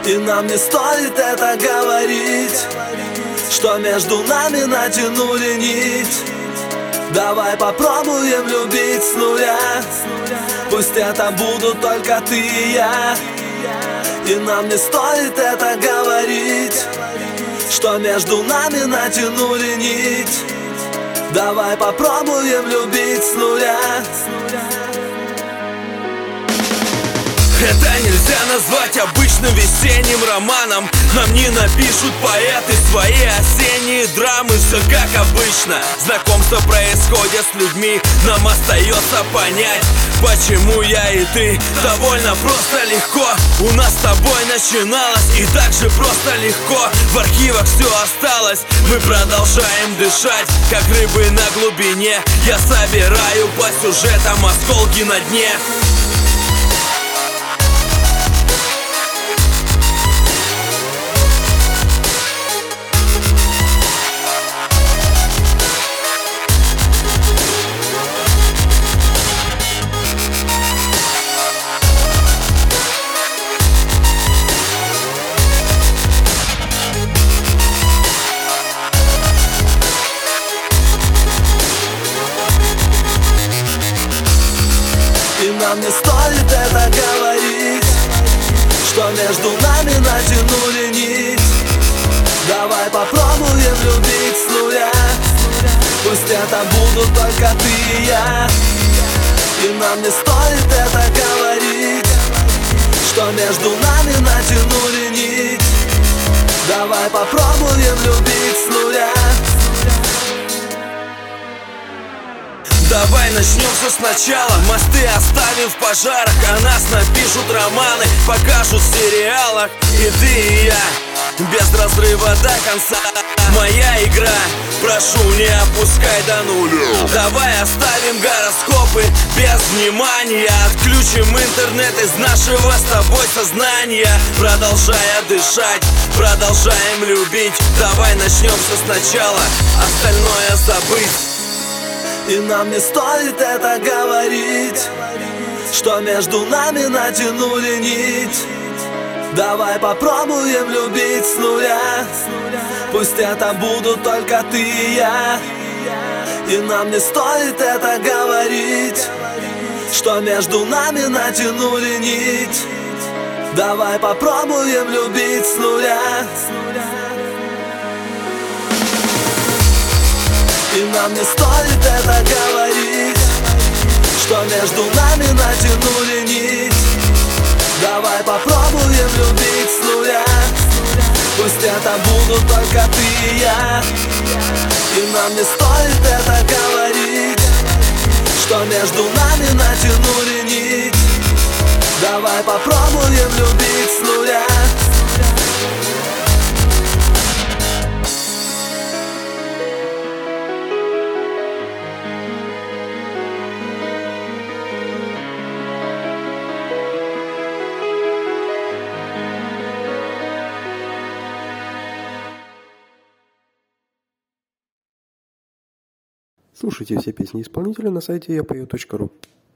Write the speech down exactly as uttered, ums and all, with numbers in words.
И нам не стоит это говорить, что между нами натянули нить. Давай попробуем любить с нуля. Пусть это будут только ты и я. И нам не стоит это говорить, что между нами натянули нить. Давай попробуем любить с нуля. Это нельзя назвать обычным весенним романом. Нам не напишут поэты свои осенние драмы. Все как обычно, знакомство происходит с людьми. Нам остается понять, почему я и ты. Довольно просто легко у нас с тобой начиналось, и так же просто легко в архивах все осталось. Мы продолжаем дышать, как рыбы на глубине. Я собираю по сюжетам осколки на дне. И нам не стоит это говорить, что между нами натянули нить. Давай попробуем любить с нуля. Пусть это будут только ты и я. И нам не стоит это говорить, что между нами натянули нить. Давай попробуем любить с нуля. Давай начнем все сначала. Мосты оставим в пожарах, о нас напишут романы, покажут в сериалах. И ты и я, без разрыва до конца. Моя игра, прошу, не опускай до нуля. Давай оставим гороскопы без внимания. Отключим интернет из нашего с тобой сознания. Продолжая дышать, продолжаем любить. Давай начнем все сначала, остальное забыть. И нам не стоит это говорить, что между нами натянули нить. Давай попробуем любить с нуля. Пусть это будут только ты и я. И нам не стоит это говорить, что между нами натянули нить. Давай попробуем любить с нуля. И нам не стоит это говорить, что между нами натянули нить. Давай попробуем любить с нуля. Пусть это будут только ты и я. И нам не стоит это говорить, что между нами натянули нить. Давай попробуем любить с нуля. Слушайте все песни исполнителя на сайте я пою точка ру.